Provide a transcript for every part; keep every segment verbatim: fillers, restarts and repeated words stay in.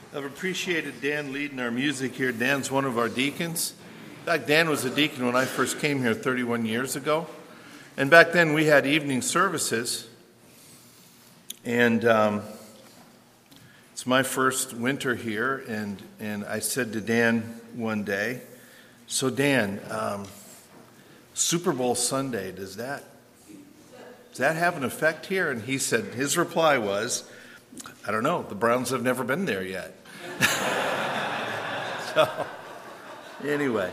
I've appreciated Dan leading our music here. Dan's one of our deacons. In fact, Dan was a deacon when I first came here thirty-one years ago. And back then we had evening services. And um, it's my first winter here. And, and I said to Dan one day, so Dan, um, Super Bowl Sunday, does that, does that have an effect here? And he said, his reply was, I don't know, the Browns have never been there yet. So, anyway.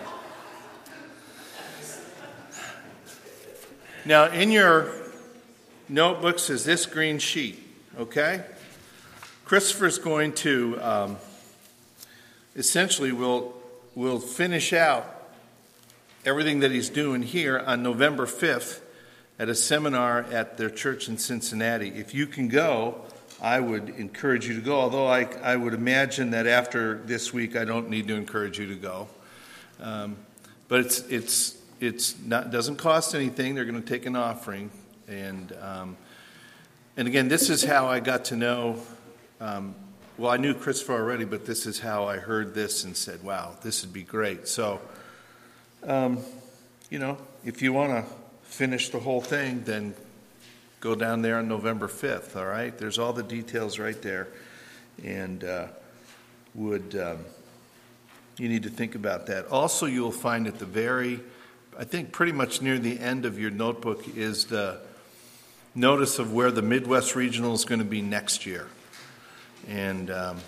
Now, in your notebooks is this green sheet, okay? Christopher's going to, um, essentially, will will finish out everything that he's doing here on November fifth at a seminar at their church in Cincinnati. If you can go, I would encourage you to go, although I, I would imagine that after this week I don't need to encourage you to go. Um, but it's it's it's not doesn't cost anything. They're going to take an offering. And um, and again, this is how I got to know, um, well, I knew Christopher already, but this is how I heard this and said, wow, this would be great. So, um, you know, if you want to finish the whole thing, then go down there on November fifth, all right? There's all the details right there. And uh, would um, you need to think about that. Also, you'll find at the very, I think pretty much near the end of your notebook is the notice of where the Midwest Regional is going to be next year. And um,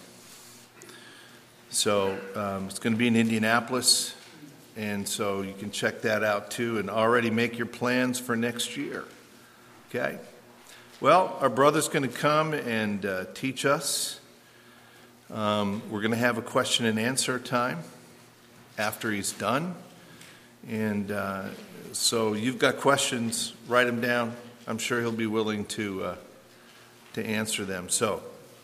so um, it's going to be in Indianapolis. And so you can check that out too and already make your plans for next year. Okay, well, our brother's going to come and uh, teach us. Um, we're going to have a question and answer time after he's done. And uh, so you've got questions, write them down. I'm sure he'll be willing to uh, to answer them. So,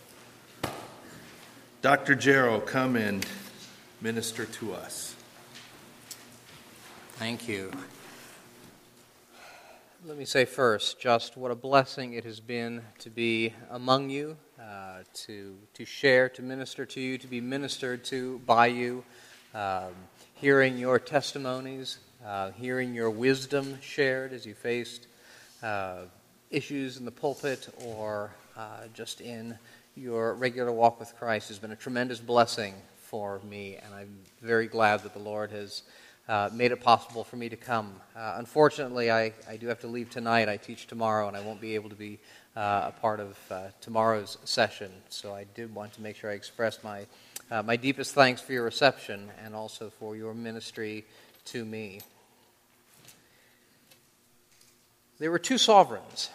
Doctor Jarrow, come and minister to us. Thank you. Let me say first, just what a blessing it has been to be among you, uh, to to share, to minister to you, to be ministered to by you, um, hearing your testimonies, uh, hearing your wisdom shared as you faced uh, issues in the pulpit or uh, just in your regular walk with Christ has been a tremendous blessing for me, and I'm very glad that the Lord has Uh, made it possible for me to come. Uh, unfortunately, I, I do have to leave tonight. I teach tomorrow, and I won't be able to be uh, a part of uh, tomorrow's session. So I did want to make sure I expressed my uh, my deepest thanks for your reception and also for your ministry to me. There were two sovereigns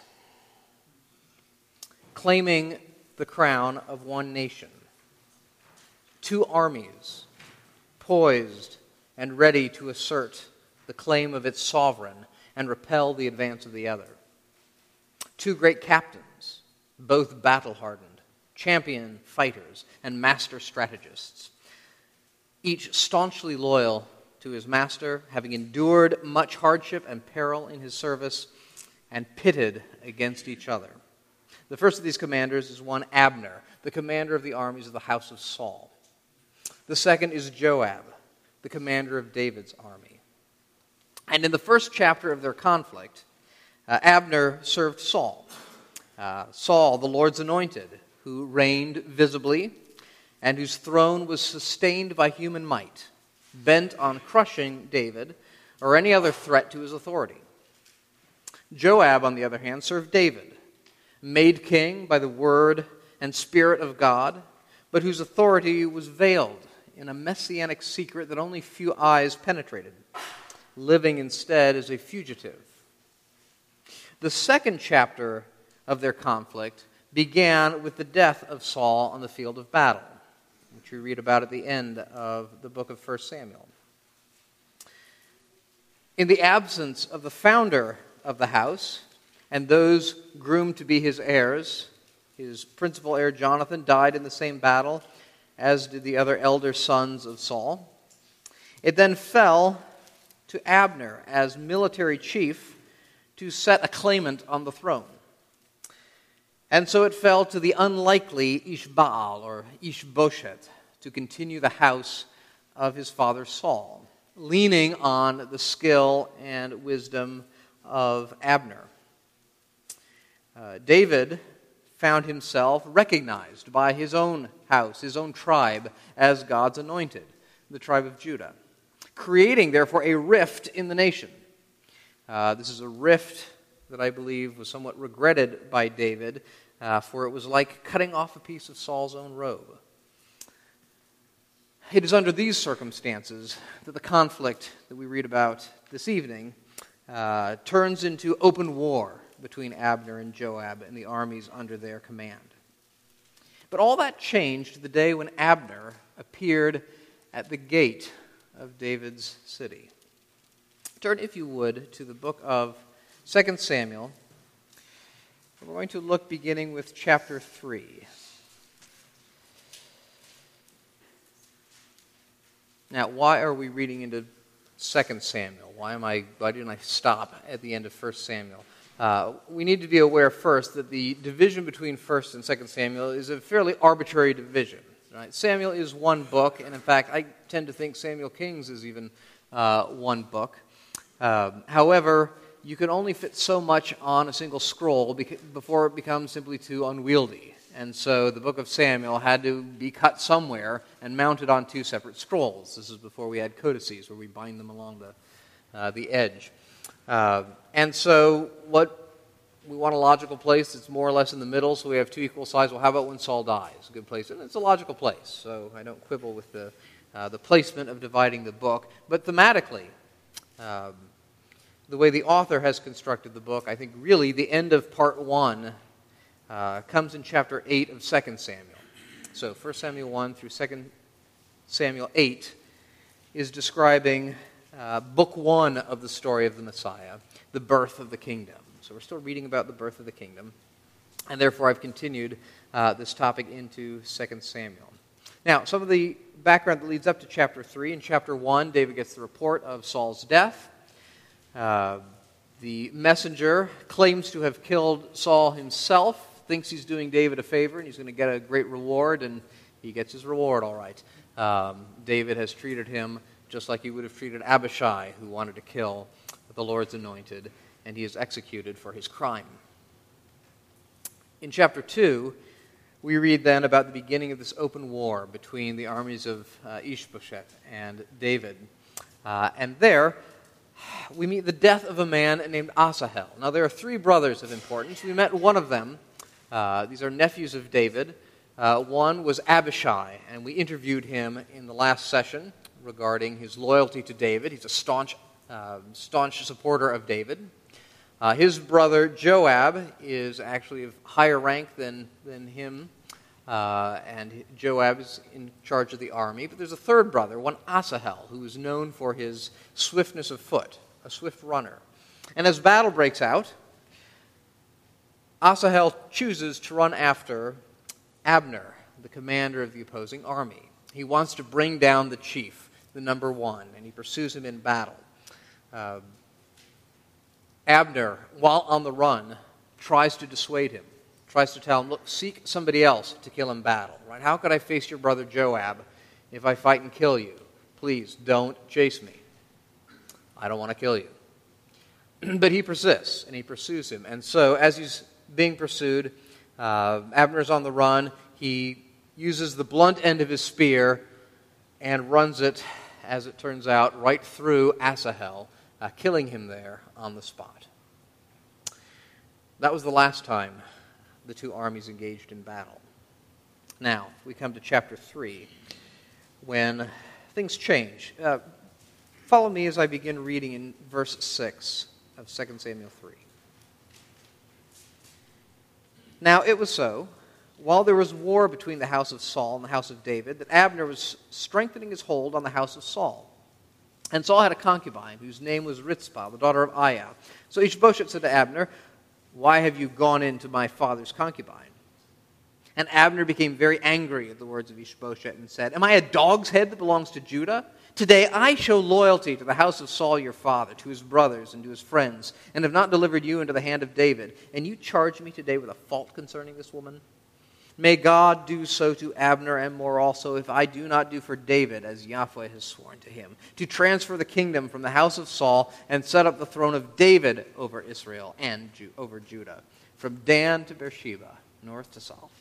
claiming the crown of one nation, two armies poised and ready to assert the claim of its sovereign and repel the advance of the other. Two great captains, both battle-hardened, champion fighters, and master strategists, each staunchly loyal to his master, having endured much hardship and peril in his service, and pitted against each other. The first of these commanders is one Abner, the commander of the armies of the house of Saul. The second is Joab, the commander of David's army. And in the first chapter of their conflict, uh, Abner served Saul. Uh, Saul, the Lord's anointed, who reigned visibly and whose throne was sustained by human might, bent on crushing David or any other threat to his authority. Joab, on the other hand, served David, made king by the word and spirit of God, but whose authority was veiled in a messianic secret that only few eyes penetrated, living instead as a fugitive. The second chapter of their conflict began with the death of Saul on the field of battle, which we read about at the end of the book of First Samuel. In the absence of the founder of the house and those groomed to be his heirs, his principal heir Jonathan died in the same battle, as did the other elder sons of Saul. It then fell to Abner as military chief to set a claimant on the throne. And so it fell to the unlikely Ishbaal, or Ishbosheth, to continue the house of his father Saul, leaning on the skill and wisdom of Abner. Uh, David found himself recognized by his own house, his own tribe, as God's anointed, the tribe of Judah, creating, therefore, a rift in the nation. Uh, this is a rift that I believe was somewhat regretted by David, uh, for it was like cutting off a piece of Saul's own robe. It is under these circumstances that the conflict that we read about this evening uh, turns into open war between Abner and Joab and the armies under their command. But all that changed the day when Abner appeared at the gate of David's city. Turn, if you would, to the book of Second Samuel. We're going to look beginning with chapter three. Now, why are we reading into Second Samuel? Why am I? Why didn't I stop at the end of First Samuel? Uh, we need to be aware first that the division between First and Second Samuel is a fairly arbitrary division. Right? Samuel is one book, and in fact, I tend to think Samuel Kings is even uh, one book. Um, however, you can only fit so much on a single scroll beca- before it becomes simply too unwieldy. And so the book of Samuel had to be cut somewhere and mounted on two separate scrolls. This is before we had codices, where we bind them along the, uh, the edge. Uh, and so what we want a logical place that's more or less in the middle, so we have two equal sides. Well, how about when Saul dies? A good place. And it's a logical place, so I don't quibble with the, uh, the placement of dividing the book. But thematically, um, the way the author has constructed the book, I think really the end of part one uh, comes in chapter eight of Second Samuel. So First Samuel one through Second Samuel eight is describing uh, book one of the story of the Messiah, the birth of the kingdom. So we're still reading about the birth of the kingdom, and therefore I've continued uh, this topic into Second Samuel. Now, some of the background that leads up to chapter three. In chapter one, David gets the report of Saul's death. Uh, the messenger claims to have killed Saul himself, thinks he's doing David a favor, and he's going to get a great reward, and he gets his reward all right. Um, David has treated him just like he would have treated Abishai, who wanted to kill the Lord's anointed, and he is executed for his crime. In chapter two, we read then about the beginning of this open war between the armies of uh, Ishbosheth and David. Uh, and there, we meet the death of a man named Asahel. Now, there are three brothers of importance. We met one of them. Uh, these are nephews of David. Uh, one was Abishai, and we interviewed him in the last session regarding his loyalty to David. He's a staunch, uh, staunch supporter of David. Uh, his brother Joab is actually of higher rank than, than him, uh, and Joab is in charge of the army. But there's a third brother, one Asahel, who is known for his swiftness of foot, a swift runner. And as battle breaks out, Asahel chooses to run after Abner, the commander of the opposing army. He wants to bring down the chief, the number one, and he pursues him in battle. Uh, Abner, while on the run, tries to dissuade him, tries to tell him, look, seek somebody else to kill in battle. Right? How could I face your brother Joab if I fight and kill you? Please don't chase me. I don't want to kill you. But he persists, and he pursues him. And so as he's being pursued, uh, Abner's on the run. He uses the blunt end of his spear and runs it, as it turns out, right through Asahel, uh, killing him there on the spot. That was the last time the two armies engaged in battle. Now, we come to chapter three, when things change. Uh, follow me as I begin reading in verse six of Second Samuel three. Now it was so, while there was war between the house of Saul and the house of David, that Abner was strengthening his hold on the house of Saul. And Saul had a concubine, whose name was Rizpah, the daughter of Aiah. So Ishbosheth said to Abner, "Why have you gone into my father's concubine?" And Abner became very angry at the words of Ishbosheth and said, "Am I a dog's head that belongs to Judah? Today I show loyalty to the house of Saul your father, to his brothers and to his friends, and have not delivered you into the hand of David. And you charge me today with a fault concerning this woman? May God do so to Abner and more also, if I do not do for David as Yahweh has sworn to him, to transfer the kingdom from the house of Saul and set up the throne of David over Israel and Ju- over Judah, from Dan to Beersheba, north to south."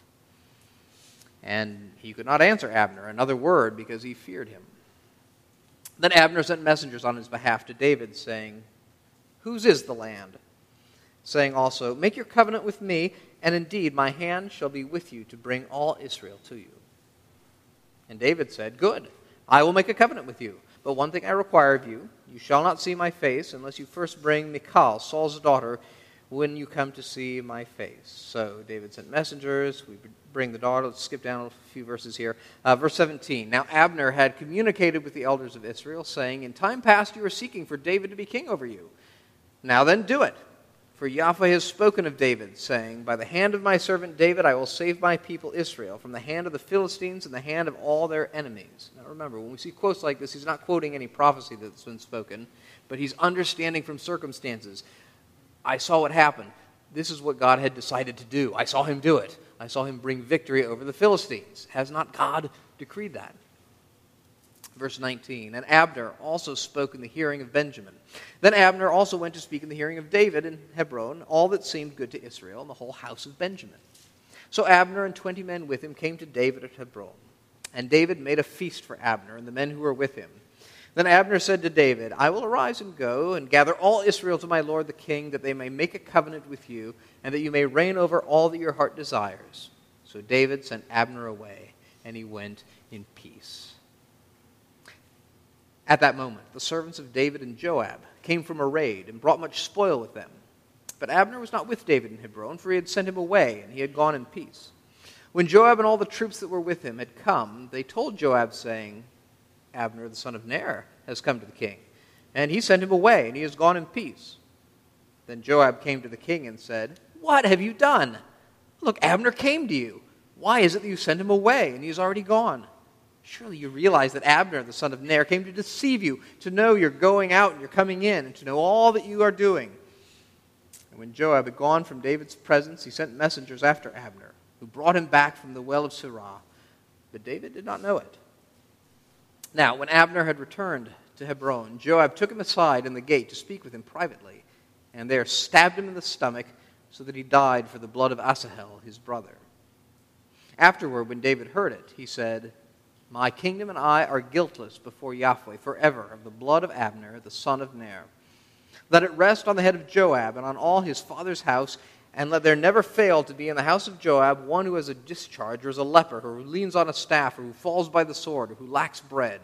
And he could not answer Abner another word because he feared him. Then Abner sent messengers on his behalf to David, saying, "Whose is the land?" Saying also, "Make your covenant with me, and indeed my hand shall be with you to bring all Israel to you." And David said, "Good, I will make a covenant with you. But one thing I require of you, you shall not see my face unless you first bring Michal, Saul's daughter, when you come to see my face." So David sent messengers. We bring the daughter. Let's skip down a few verses here. Uh, verse seventeen. Now Abner had communicated with the elders of Israel, saying, "In time past you were seeking for David to be king over you. Now then do it. For Yahweh has spoken of David, saying, By the hand of my servant David I will save my people Israel from the hand of the Philistines and the hand of all their enemies." Now remember, when we see quotes like this, he's not quoting any prophecy that's been spoken, but he's understanding from circumstances. I saw what happened. This is what God had decided to do. I saw him do it. I saw him bring victory over the Philistines. Has not God decreed that? Verse nineteen, and Abner also spoke in the hearing of Benjamin. Then Abner also went to speak in the hearing of David in Hebron, all that seemed good to Israel, and the whole house of Benjamin. So Abner and twenty men with him came to David at Hebron. And David made a feast for Abner and the men who were with him. Then Abner said to David, "I will arise and go and gather all Israel to my lord the king, that they may make a covenant with you, and that you may reign over all that your heart desires." So David sent Abner away, and he went in peace. At that moment, the servants of David and Joab came from a raid and brought much spoil with them. But Abner was not with David in Hebron, for he had sent him away, and he had gone in peace. When Joab and all the troops that were with him had come, they told Joab, saying, "Abner the son of Ner has come to the king, and he sent him away, and he has gone in peace." Then Joab came to the king and said, "What have you done? Look, Abner came to you. Why is it that you sent him away, and he is already gone? Surely you realize that Abner, the son of Ner, came to deceive you, to know you're going out and you're coming in, and to know all that you are doing." And when Joab had gone from David's presence, he sent messengers after Abner, who brought him back from the well of Sirah. But David did not know it. Now, when Abner had returned to Hebron, Joab took him aside in the gate to speak with him privately, and there stabbed him in the stomach, so that he died for the blood of Asahel, his brother. Afterward, when David heard it, he said, "My kingdom and I are guiltless before Yahweh forever of the blood of Abner, the son of Ner. Let it rest on the head of Joab and on all his father's house, and let there never fail to be in the house of Joab one who has a discharge or is a leper, or who leans on a staff, or who falls by the sword, or who lacks bread."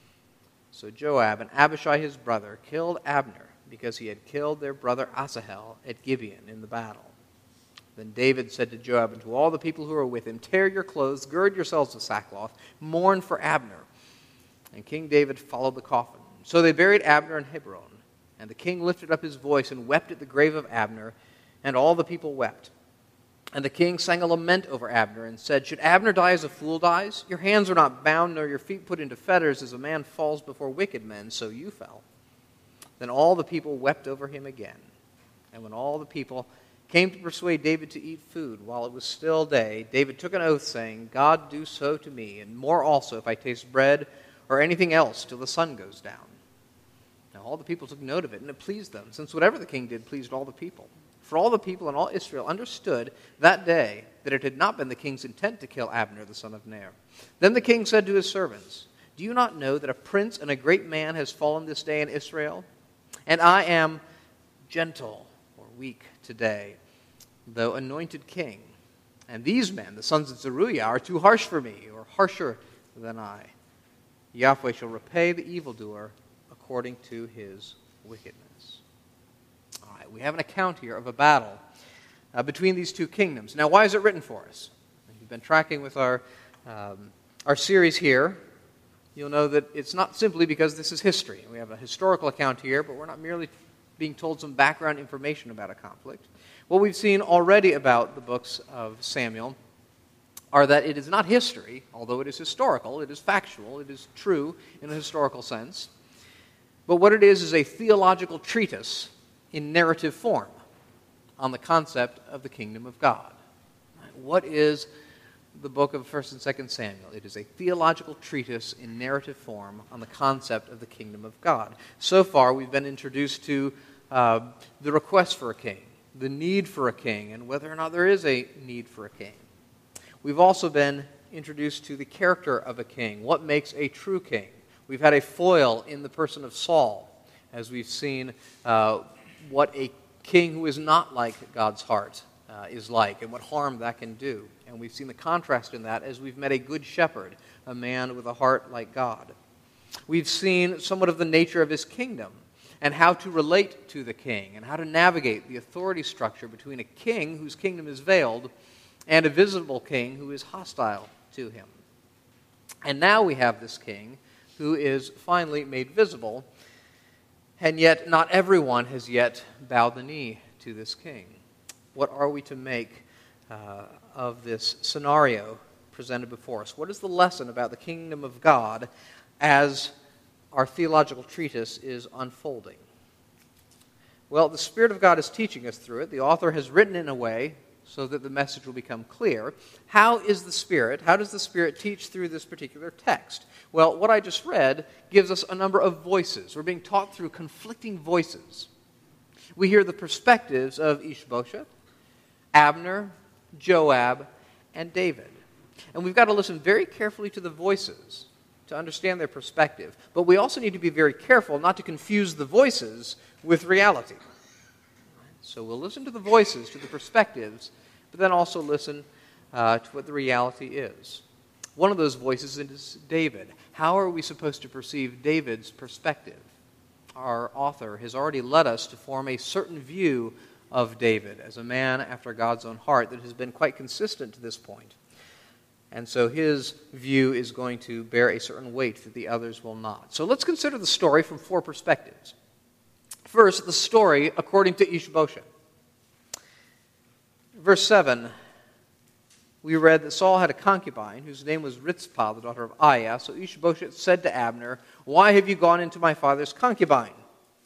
So Joab and Abishai his brother killed Abner, because he had killed their brother Asahel at Gibeon in the battle. Then David said to Joab and to all the people who were with him, "Tear your clothes, gird yourselves with sackcloth, mourn for Abner." And King David followed the coffin. So they buried Abner in Hebron. And the king lifted up his voice and wept at the grave of Abner, and all the people wept. And the king sang a lament over Abner and said, "Should Abner die as a fool dies? Your hands are not bound, nor your feet put into fetters, as a man falls before wicked men, so you fell." Then all the people wept over him again. And when all the people came to persuade David to eat food while it was still day, David took an oath, saying, "God do so to me, and more also if I taste bread or anything else till the sun goes down." Now all the people took note of it, and it pleased them, since whatever the king did pleased all the people. For all the people and all Israel understood that day that it had not been the king's intent to kill Abner the son of Ner. Then the king said to his servants, "Do you not know that a prince and a great man has fallen this day in Israel? And I am gentle or weak today, though anointed king. And these men, the sons of Zeruiah, are too harsh for me, or harsher than I. Yahweh shall repay the evildoer according to his wickedness." All right, we have an account here of a battle uh, between these two kingdoms. Now, why is it written for us? If you've been tracking with our, um, our series here, you'll know that it's not simply because this is history. We have a historical account here, but we're not merely being told some background information about a conflict. What we've seen already about the books of Samuel are that it is not history, although it is historical, it is factual, it is true in a historical sense, but what it is is a theological treatise in narrative form on the concept of the kingdom of God. What is the book of First and Second Samuel? It is a theological treatise in narrative form on the concept of the kingdom of God. So far, we've been introduced to uh, the request for a king, the need for a king, and whether or not there is a need for a king. We've also been introduced to the character of a king, what makes a true king. We've had a foil in the person of Saul, as we've seen uh, what a king who is not like God's heart uh, is like, and what harm that can do. And we've seen the contrast in that as we've met a good shepherd, a man with a heart like God. We've seen somewhat of the nature of his kingdom, and how to relate to the king, and how to navigate the authority structure between a king whose kingdom is veiled and a visible king who is hostile to him. And now we have this king who is finally made visible, and yet not everyone has yet bowed the knee to this king. What are we to make uh, of this scenario presented before us? What is the lesson about the kingdom of God as our theological treatise is unfolding? Well, the Spirit of God is teaching us through it. The author has written in a way so that the message will become clear. How is the Spirit, how does the Spirit teach through this particular text? Well, what I just read gives us a number of voices. We're being taught through conflicting voices. We hear the perspectives of Ishbosheth, Abner, Joab, and David. And we've got to listen very carefully to the voices to understand their perspective. But we also need to be very careful not to confuse the voices with reality. So we'll listen to the voices, to the perspectives, but then also listen uh, to what the reality is. One of those voices is David. How are we supposed to perceive David's perspective? Our author has already led us to form a certain view of David as a man after God's own heart that has been quite consistent to this point. And so his view is going to bear a certain weight that the others will not. So let's consider the story from four perspectives. First, the story according to Ishbosheth. Verse seven, we read that Saul had a concubine whose name was Rizpah, the daughter of Aiah. So Ishbosheth said to Abner, "Why have you gone into my father's concubine?"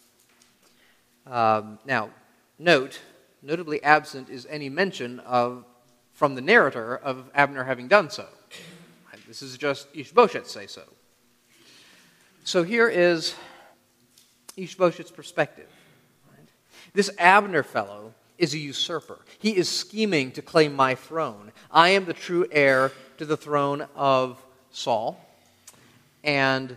Um, now, note, notably absent is any mention of, from the narrator, of Abner having done so. This is just Ishbosheth say so. So here is Ishbosheth's perspective. This Abner fellow is a usurper. He is scheming to claim my throne. I am the true heir to the throne of Saul, and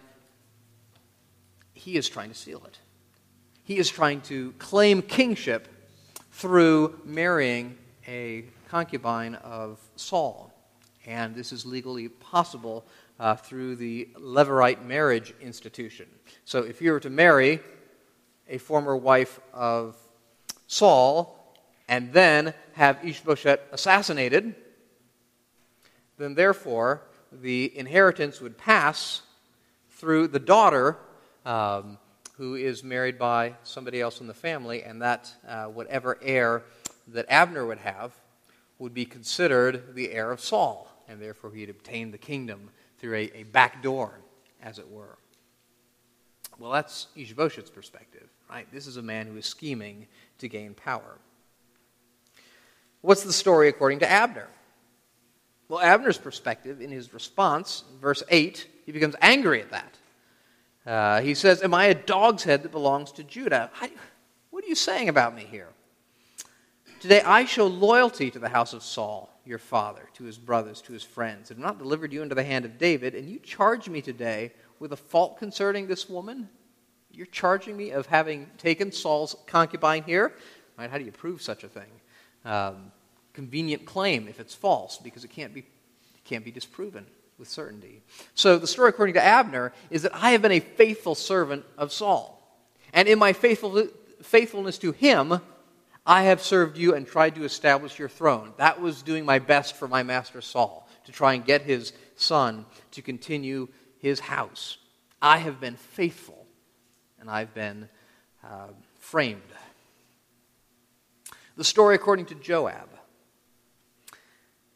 he is trying to steal it. He is trying to claim kingship through marrying a concubine of Saul. And this is legally possible uh, through the Levirate marriage institution. So if you were to marry a former wife of Saul and then have Ishbosheth assassinated, then therefore the inheritance would pass through the daughter um, who is married by somebody else in the family, and that uh, whatever heir that Abner would have would be considered the heir of Saul, and therefore he'd obtain the kingdom through a, a back door, as it were. Well, that's Ishbosheth's perspective, right? This is a man who is scheming to gain power. What's the story according to Abner? Well, Abner's perspective, in his response, verse eight, he becomes angry at that. Uh, he says, "Am I a dog's head that belongs to Judah?" I, what are you saying about me here? Today I show loyalty to the house of Saul, your father, to his brothers, to his friends, and have not delivered you into the hand of David, and you charge me today with a fault concerning this woman? You're charging me of having taken Saul's concubine here? Right, how do you prove such a thing? Um, convenient claim if it's false, because it can't be, it can't be disproven with certainty. So the story according to Abner is that I have been a faithful servant of Saul. And in my faithful, faithfulness to him, I have served you and tried to establish your throne. That was doing my best for my master Saul, to try and get his son to continue his house. I have been faithful, and I've been uh, framed. The story according to Joab.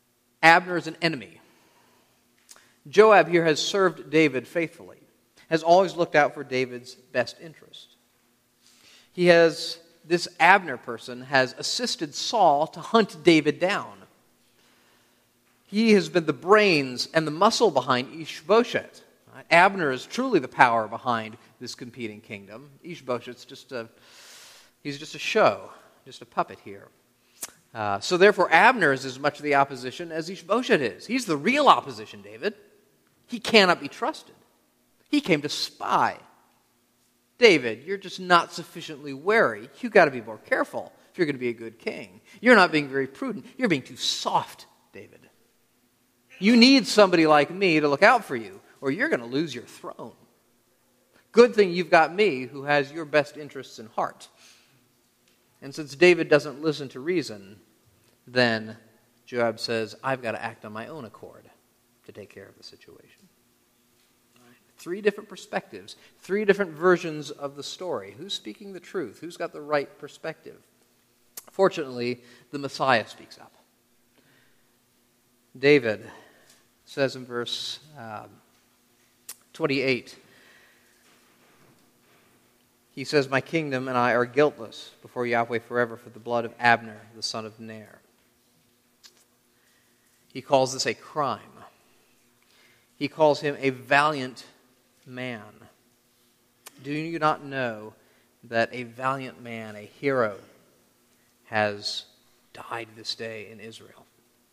Abner is an enemy. Joab here has served David faithfully, has always looked out for David's best interest. He has, this Abner person has assisted Saul to hunt David down. He has been the brains and the muscle behind Ishbosheth. Abner is truly the power behind this competing kingdom. Ishbosheth's just a, he's just a show, just a puppet here. Uh, so therefore, Abner is as much the opposition as Ishbosheth is. He's the real opposition, David. He cannot be trusted. He came to spy. David, you're just not sufficiently wary. You've got to be more careful if you're going to be a good king. You're not being very prudent. You're being too soft, David. You need somebody like me to look out for you, or you're going to lose your throne. Good thing you've got me who has your best interests in heart. And since David doesn't listen to reason, then Joab says, I've got to act on my own accord to take care of the situation. Right. Three different perspectives, three different versions of the story. Who's speaking the truth? Who's got the right perspective? Fortunately, the Messiah speaks up. David says in verse um, twenty-eight, he says, my kingdom and I are guiltless before Yahweh forever for the blood of Abner, the son of Ner. He calls this a crime. He calls him a valiant man. Do you not know that a valiant man, a hero, has died this day in Israel?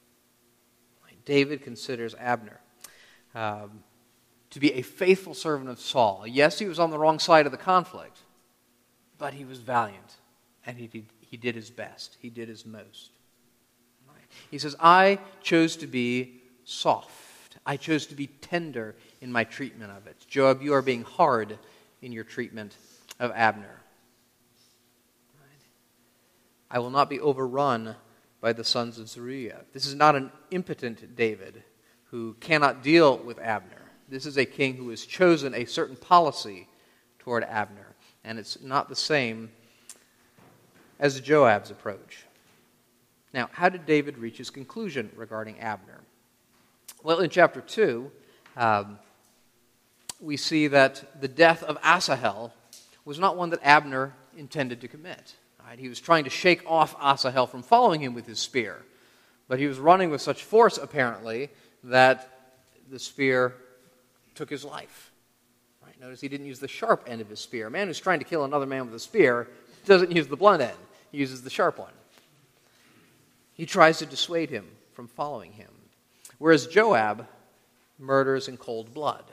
David considers Abner um, to be a faithful servant of Saul. Yes, he was on the wrong side of the conflict, but he was valiant, and he did, he did his best. He did his most. Right. He says, I chose to be soft. I chose to be tender in my treatment of it. Joab, you are being hard in your treatment of Abner. Right. I will not be overrun by the sons of Zeruiah. This is not an impotent David who cannot deal with Abner. This is a king who has chosen a certain policy toward Abner, and it's not the same as Joab's approach. Now, how did David reach his conclusion regarding Abner? Well, in chapter two, um, we see that the death of Asahel was not one that Abner intended to commit. Right? He was trying to shake off Asahel from following him with his spear. But he was running with such force, apparently, that the spear took his life. Right? Notice he didn't use the sharp end of his spear. A man who's trying to kill another man with a spear doesn't use the blunt end. He uses the sharp one. He tries to dissuade him from following him. Whereas Joab murders in cold blood.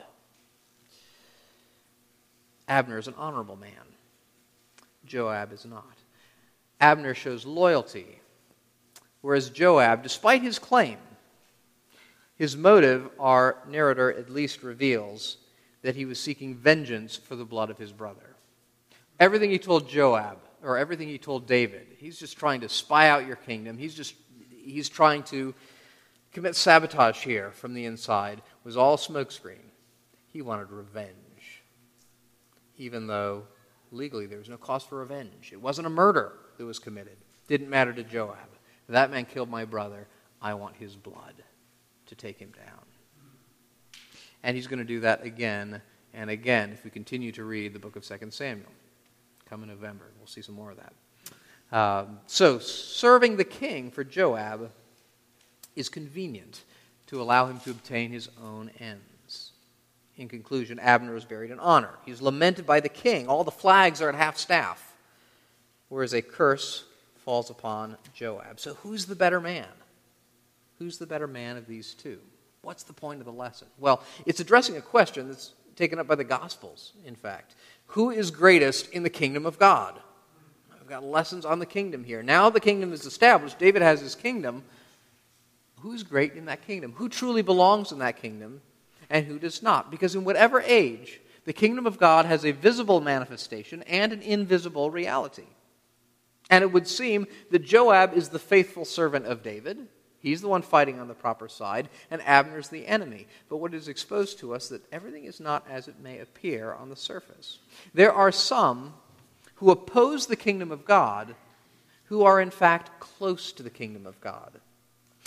Abner is an honorable man. Joab is not. Abner shows loyalty, whereas Joab, despite his claim, his motive, our narrator at least reveals, that he was seeking vengeance for the blood of his brother. Everything he told Joab, or everything he told David, he's just trying to spy out your kingdom, he's just he's trying to commit sabotage here from the inside, was all smokescreen. He wanted revenge, even though legally there was no cause for revenge. It wasn't a murder that was committed. Didn't matter to Joab. That man killed my brother. I want his blood to take him down. And he's going to do that again and again if we continue to read the book of Second Samuel. Come in November. We'll see some more of that. Um, so, serving the king for Joab is convenient to allow him to obtain his own ends. In conclusion, Abner is buried in honor. He's lamented by the king. All the flags are at half staff. Whereas a curse falls upon Joab. So who's the better man? Who's the better man of these two? What's the point of the lesson? Well, it's addressing a question that's taken up by the Gospels, in fact. Who is greatest in the kingdom of God? I've got lessons on the kingdom here. Now the kingdom is established. David has his kingdom. Who's great in that kingdom? Who truly belongs in that kingdom and who does not? Because in whatever age, the kingdom of God has a visible manifestation and an invisible reality. And it would seem that Joab is the faithful servant of David. He's the one fighting on the proper side, and Abner's the enemy. But what is exposed to us that everything is not as it may appear on the surface. There are some who oppose the kingdom of God who are in fact close to the kingdom of God.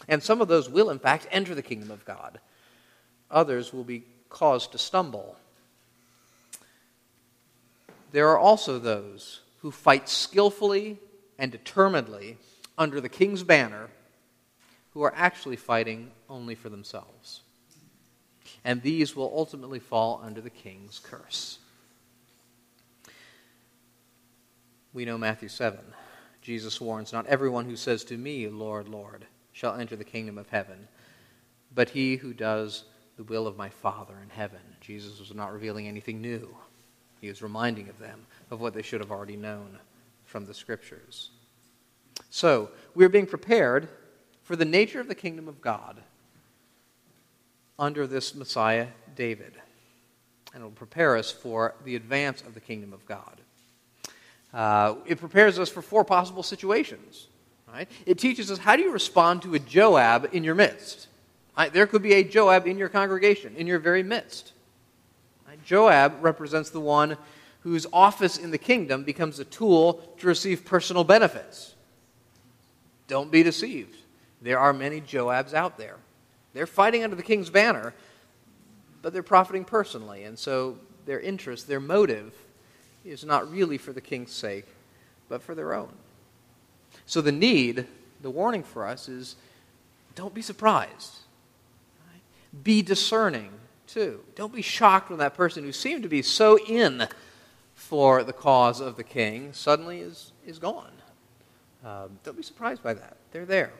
And some of those will, in fact, enter the kingdom of God. Others will be caused to stumble. There are also those who fight skillfully and determinedly under the king's banner, who are actually fighting only for themselves. And these will ultimately fall under the king's curse. We know Matthew seven. Jesus warns, "Not everyone who says to me, 'Lord, Lord,' shall enter the kingdom of heaven, but he who does the will of my Father in heaven." Jesus was not revealing anything new. He was reminding of them of what they should have already known from the Scriptures. So, we are being prepared for the nature of the kingdom of God under this Messiah, David. And it will prepare us for the advance of the kingdom of God. Uh, it prepares us for four possible situations. Right? It teaches us, how do you respond to a Joab in your midst? Right? There could be a Joab in your congregation, in your very midst. Right? Joab represents the one whose office in the kingdom becomes a tool to receive personal benefits. Don't be deceived. There are many Joabs out there. They're fighting under the king's banner, but they're profiting personally, and so their interest, their motive, is not really for the king's sake, but for their own. So the need, the warning for us is, don't be surprised. Right? Be discerning, too. Don't be shocked when that person who seemed to be so in for the cause of the king suddenly is, is gone. Um, don't be surprised by that. They're there.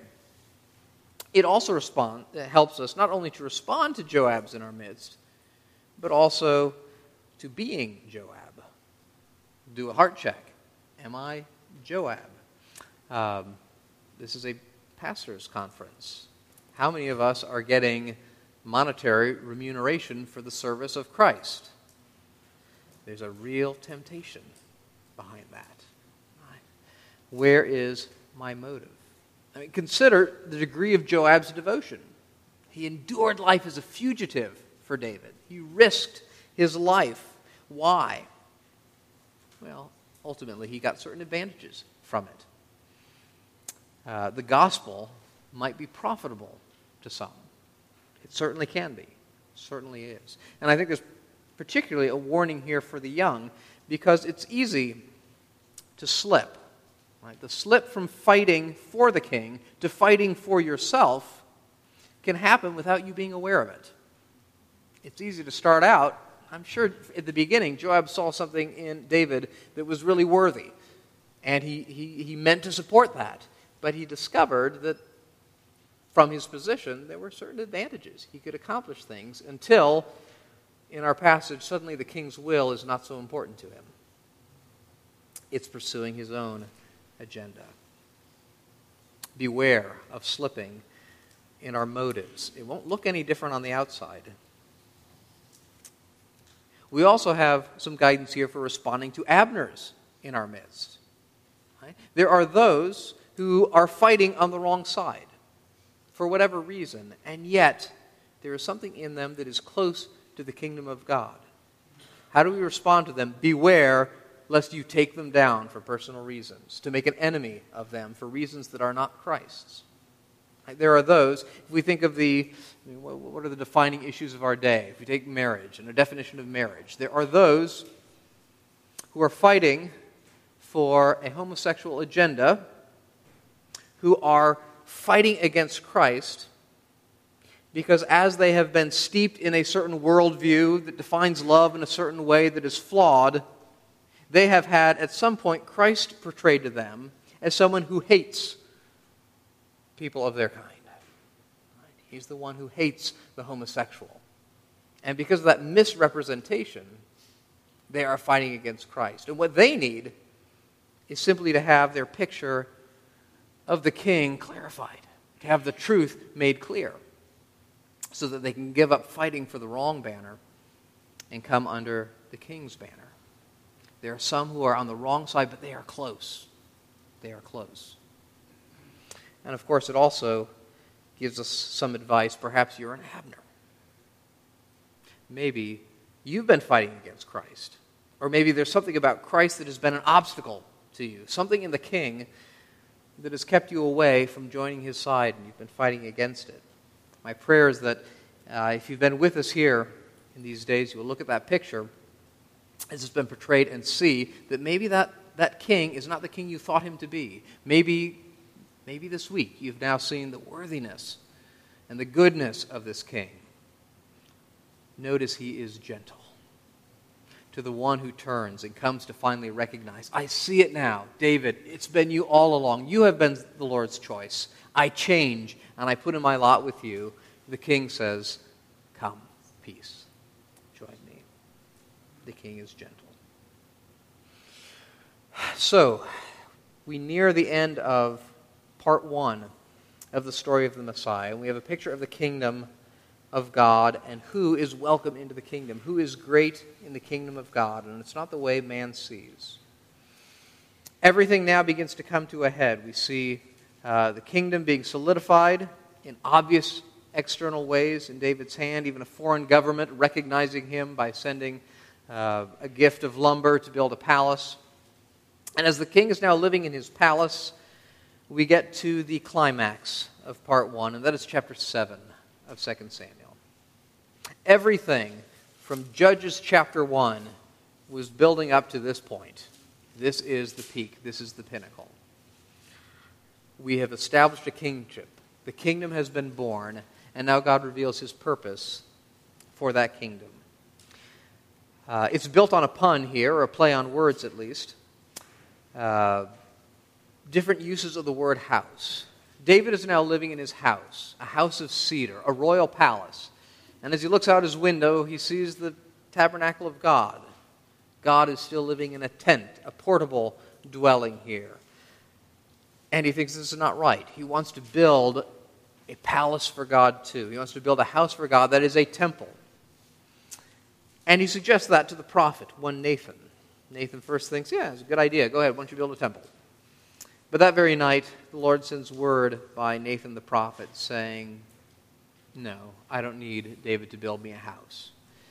It also respond, it helps us not only to respond to Joabs in our midst, but also to being Joab. Do a heart check. Am I Joab? Um, this is a pastor's conference. How many of us are getting monetary remuneration for the service of Christ? There's a real temptation behind that. Where is my motive? I mean, consider the degree of Joab's devotion. He endured life as a fugitive for David. He risked his life. Why? Well, ultimately, he got certain advantages from it. Uh, the gospel might be profitable to some. It certainly can be. It certainly is. And I think there's particularly a warning here for the young, because it's easy to slip. Right? The slip from fighting for the king to fighting for yourself can happen without you being aware of it. It's easy to start out. I'm sure at the beginning, Joab saw something in David that was really worthy, and he, he, he meant to support that. But he discovered that from his position, there were certain advantages. He could accomplish things until, in our passage, suddenly the king's will is not so important to him. It's pursuing his own agenda. Beware of slipping in our motives. It won't look any different on the outside. We also have some guidance here for responding to Abners in our midst. Right? There are those who are fighting on the wrong side for whatever reason, and yet there is something in them that is close to the kingdom of God. How do we respond to them? Beware lest you take them down for personal reasons, to make an enemy of them for reasons that are not Christ's. There are those, if we think of the, I mean, what are the defining issues of our day? If we take marriage and a definition of marriage, there are those who are fighting for a homosexual agenda, who are fighting against Christ, because as they have been steeped in a certain worldview that defines love in a certain way that is flawed, they have had at some point Christ portrayed to them as someone who hates people of their kind. He's the one who hates the homosexual. And because of that misrepresentation, they are fighting against Christ. And what they need is simply to have their picture of the king clarified, to have the truth made clear, so that they can give up fighting for the wrong banner and come under the king's banner. There are some who are on the wrong side, but they are close. They are close. And of course, it also gives us some advice. Perhaps you're an Abner. Maybe you've been fighting against Christ. Or maybe there's something about Christ that has been an obstacle to you. Something in the king that has kept you away from joining his side and you've been fighting against it. My prayer is that uh, if you've been with us here in these days, you will look at that picture as it's been portrayed and see that maybe that, that king is not the king you thought him to be. Maybe, maybe this week you've now seen the worthiness and the goodness of this king. Notice he is gentle to the one who turns and comes to finally recognize, I see it now. David, it's been you all along. You have been the Lord's choice. I change, and I put in my lot with you. The king says, come, peace, join me. The king is gentle. So, we near the end of part one of the story of the Messiah, and we have a picture of the kingdom of God and who is welcome into the kingdom, who is great in the kingdom of God, and it's not the way man sees. Everything now begins to come to a head. We see uh, the kingdom being solidified in obvious external ways in David's hand, even a foreign government recognizing him by sending uh, a gift of lumber to build a palace. And as the king is now living in his palace, we get to the climax of part one, and that is chapter seven of Second Samuel. Everything from Judges chapter one was building up to this point. This is the peak. This is the pinnacle. We have established a kingship. The kingdom has been born, and now God reveals his purpose for that kingdom. Uh, it's built on a pun here, or a play on words at least. Uh, different uses of the word house. David is now living in his house, a house of cedar, a royal palace. And as he looks out his window, he sees the tabernacle of God. God is still living in a tent, a portable dwelling here. And he thinks this is not right. He wants to build a palace for God too. He wants to build a house for God that is a temple. And he suggests that to the prophet, one Nathan. Nathan first thinks, yeah, it's a good idea. Go ahead, why don't you build a temple? But that very night, the Lord sends word by Nathan the prophet saying, no, I don't need David to build me a house.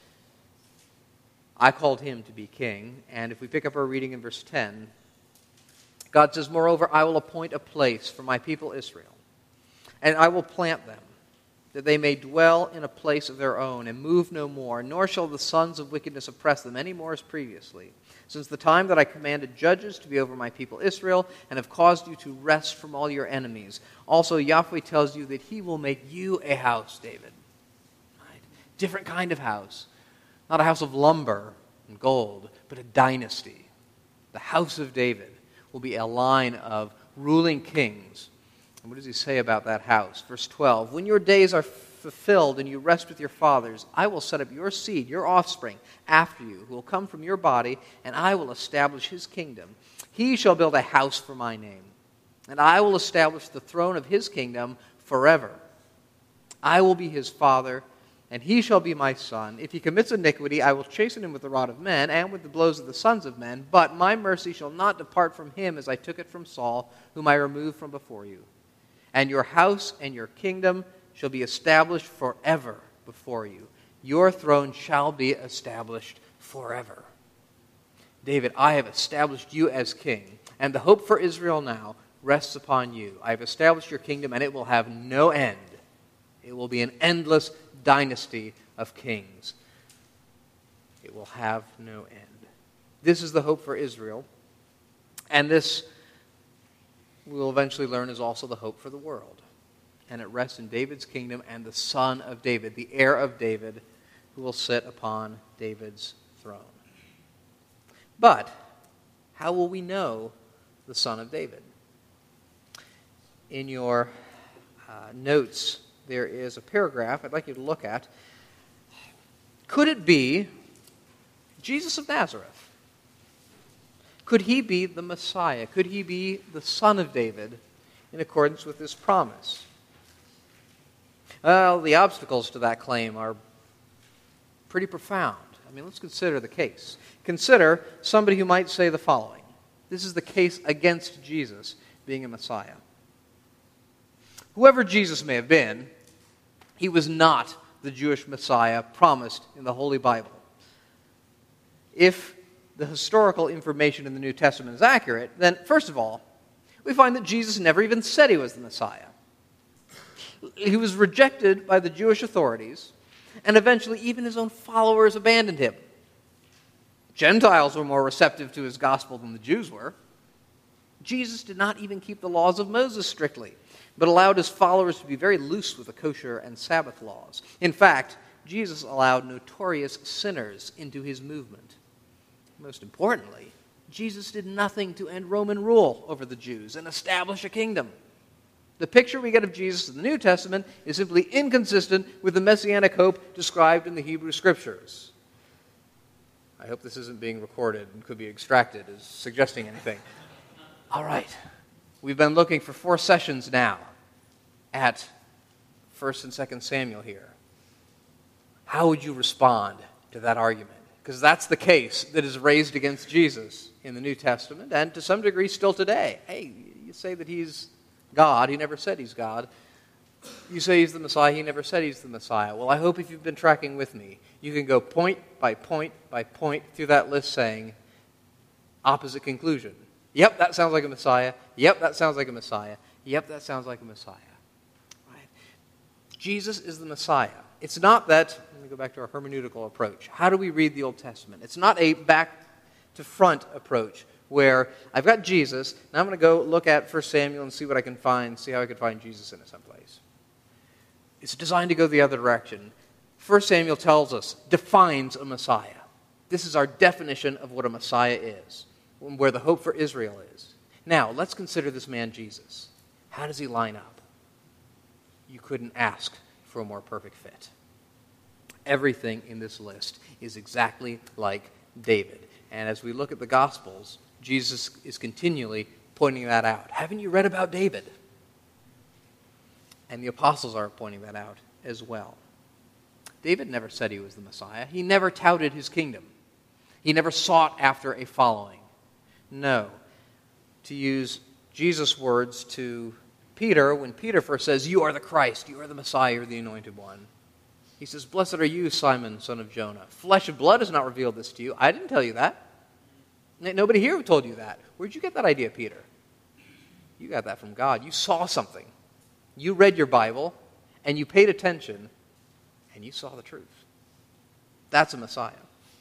I called him to be king. And if we pick up our reading in verse ten, God says, moreover, I will appoint a place for my people Israel, and I will plant them, that they may dwell in a place of their own and move no more, nor shall the sons of wickedness oppress them any more as previously, since the time that I commanded judges to be over my people Israel, and have caused you to rest from all your enemies. Also, Yahweh tells you that he will make you a house, David. Right? Different kind of house. Not a house of lumber and gold, but a dynasty. The house of David will be a line of ruling kings. And what does he say about that house? Verse twelve, when your days are fulfilled and you rest with your fathers, I will set up your seed, your offspring, after you, who will come from your body, and I will establish his kingdom. He shall build a house for my name, and I will establish the throne of his kingdom forever. I will be his father, and he shall be my son. If he commits iniquity, I will chasten him with the rod of men and with the blows of the sons of men, but my mercy shall not depart from him as I took it from Saul, whom I removed from before you. And your house and your kingdom shall be established forever before you. Your throne shall be established forever. David, I have established you as king, and the hope for Israel now rests upon you. I have established your kingdom, and it will have no end. It will be an endless dynasty of kings. It will have no end. This is the hope for Israel, and this, we will eventually learn, is also the hope for the world. And it rests in David's kingdom and the son of David, the heir of David, who will sit upon David's throne. But how will we know the son of David? In your uh, notes, there is a paragraph I'd like you to look at. Could it be Jesus of Nazareth? Could he be the Messiah? Could he be the son of David in accordance with this promise? Well, the obstacles to that claim are pretty profound. I mean, let's consider the case. Consider somebody who might say the following. This is the case against Jesus being a Messiah. Whoever Jesus may have been, he was not the Jewish Messiah promised in the Holy Bible. If the historical information in the New Testament is accurate, then first of all, we find that Jesus never even said he was the Messiah. He was rejected by the Jewish authorities, and eventually even his own followers abandoned him. Gentiles were more receptive to his gospel than the Jews were. Jesus did not even keep the laws of Moses strictly, but allowed his followers to be very loose with the kosher and Sabbath laws. In fact, Jesus allowed notorious sinners into his movement. Most importantly, Jesus did nothing to end Roman rule over the Jews and establish a kingdom. The picture we get of Jesus in the New Testament is simply inconsistent with the messianic hope described in the Hebrew Scriptures. I hope this isn't being recorded and could be extracted as suggesting anything. All right. We've been looking for four sessions now at First and Second Samuel here. How would you respond to that argument? Because that's the case that is raised against Jesus in the New Testament, and to some degree still today. Hey, you say that he's God. He never said he's God. You say he's the Messiah. He never said he's the Messiah. Well, I hope if you've been tracking with me, you can go point by point by point through that list saying, opposite conclusion. Yep, that sounds like a Messiah. Yep, that sounds like a Messiah. Yep, that sounds like a Messiah. Right? Jesus is the Messiah. It's not that, let me go back to our hermeneutical approach. How do we read the Old Testament? It's not a back-to-front approach where I've got Jesus, now I'm going to go look at First Samuel and see what I can find, see how I can find Jesus in it someplace. It's designed to go the other direction. First Samuel tells us, defines a Messiah. This is our definition of what a Messiah is, where the hope for Israel is. Now, let's consider this man Jesus. How does he line up? You couldn't ask for a more perfect fit. Everything in this list is exactly like David. And as we look at the Gospels, Jesus is continually pointing that out. Haven't you read about David? And the apostles are pointing that out as well. David never said he was the Messiah. He never touted his kingdom. He never sought after a following. No. To use Jesus' words to Peter, when Peter first says, "You are the Christ, you are the Messiah, you're the anointed one," he says, "Blessed are you, Simon, son of Jonah. Flesh and blood has not revealed this to you. I didn't tell you that. Nobody here told you that. Where'd you get that idea, Peter? You got that from God. You saw something. You read your Bible, and you paid attention, and you saw the truth." That's a Messiah.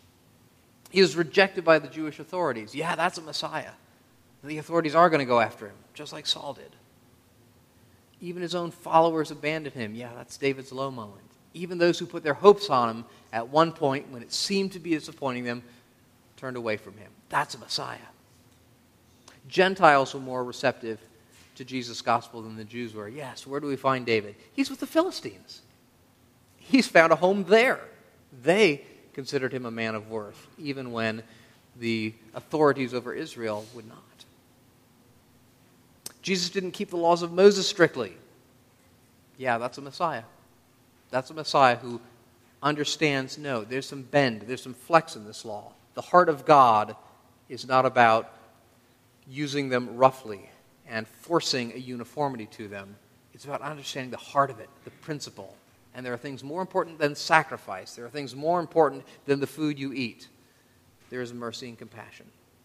He was rejected by the Jewish authorities. Yeah, that's a Messiah. The authorities are going to go after him, just like Saul did. Even his own followers abandoned him. Yeah, that's David's low moment. Even those who put their hopes on him at one point, when it seemed to be disappointing them, turned away from him. That's a Messiah. Gentiles were more receptive to Jesus' gospel than the Jews were. Yes, where do we find David? He's with the Philistines. He's found a home there. They considered him a man of worth, even when the authorities over Israel would not. Jesus didn't keep the laws of Moses strictly. Yeah, that's a Messiah. That's a Messiah who understands, no, there's some bend, there's some flex in this law. The heart of God is not about using them roughly and forcing a uniformity to them. It's about understanding the heart of it, the principle. And there are things more important than sacrifice. There are things more important than the food you eat. There is mercy and compassion.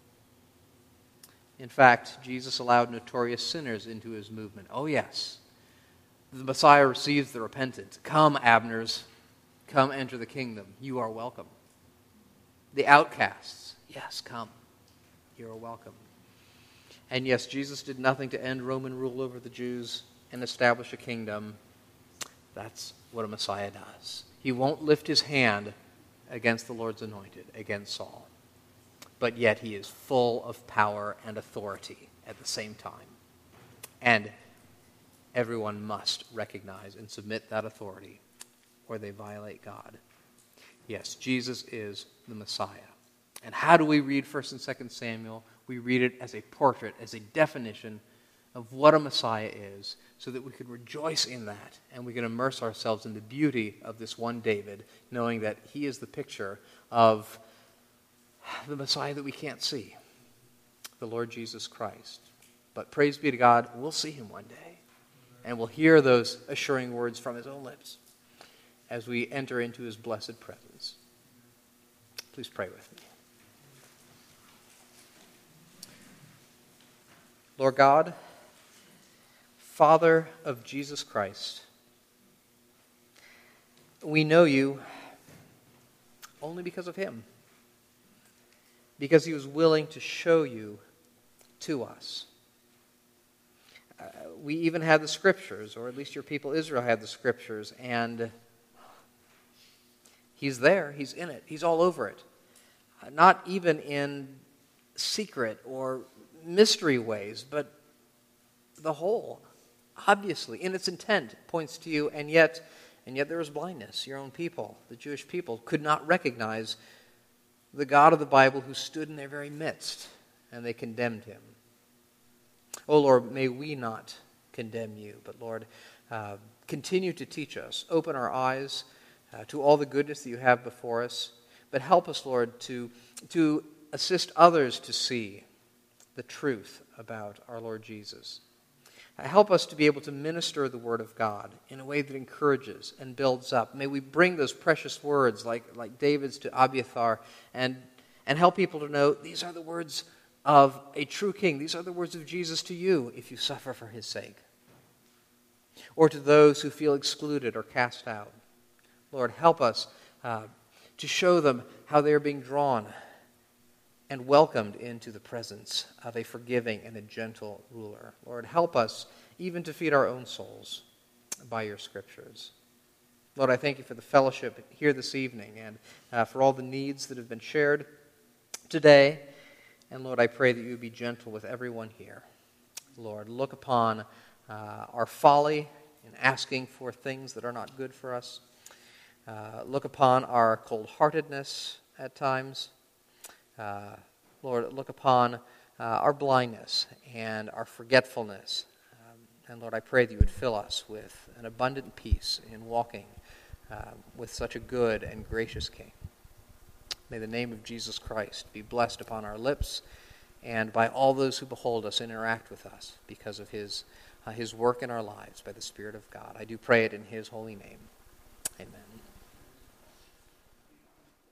In fact, Jesus allowed notorious sinners into his movement. Oh, yes. The Messiah receives the repentant. Come, Abners. Come enter the kingdom. You are welcome. The outcasts. Yes, come. You are welcome. And yes, Jesus did nothing to end Roman rule over the Jews and establish a kingdom. That's what a Messiah does. He won't lift his hand against the Lord's anointed, against Saul. But yet he is full of power and authority at the same time. And everyone must recognize and submit that authority, or they violate God. Yes, Jesus is the Messiah. And how do we read First and Second Samuel? We read it as a portrait, as a definition of what a Messiah is, so that we can rejoice in that, and we can immerse ourselves in the beauty of this one David, knowing that he is the picture of the Messiah that we can't see, the Lord Jesus Christ. But praise be to God, we'll see him one day, and we'll hear those assuring words from his own lips as we enter into his blessed presence. Please pray with me. Lord God, Father of Jesus Christ, we know you only because of him, because he was willing to show you to us. Uh, we even had the Scriptures, or at least your people Israel had the Scriptures, and he's there, he's in it, he's all over it. Uh, not even in secret or mystery ways, but the whole, obviously, in its intent, points to you, and yet, and yet there was blindness. Your own people, the Jewish people, could not recognize the God of the Bible who stood in their very midst, and they condemned him. Oh Lord, may we not condemn you, but Lord, uh, continue to teach us. Open our eyes uh, to all the goodness that you have before us, but help us, Lord, to, to assist others to see the truth about our Lord Jesus. Help us to be able to minister the Word of God in a way that encourages and builds up. May we bring those precious words like, like David's to Abiathar and, and help people to know these are the words of a true king. These are the words of Jesus to you if you suffer for his sake. Or to those who feel excluded or cast out. Lord, help us uh, to show them how they are being drawn and welcomed into the presence of a forgiving and a gentle ruler. Lord, help us even to feed our own souls by your Scriptures. Lord, I thank you for the fellowship here this evening and uh, for all the needs that have been shared today. And Lord, I pray that you would be gentle with everyone here. Lord, look upon uh, our folly in asking for things that are not good for us. Uh, look upon our cold-heartedness at times. Uh, Lord, look upon uh, our blindness and our forgetfulness. Um, and Lord, I pray that you would fill us with an abundant peace in walking uh, with such a good and gracious King. May the name of Jesus Christ be blessed upon our lips and by all those who behold us and interact with us because of his, uh, his work in our lives by the Spirit of God. I do pray it in his holy name. Amen.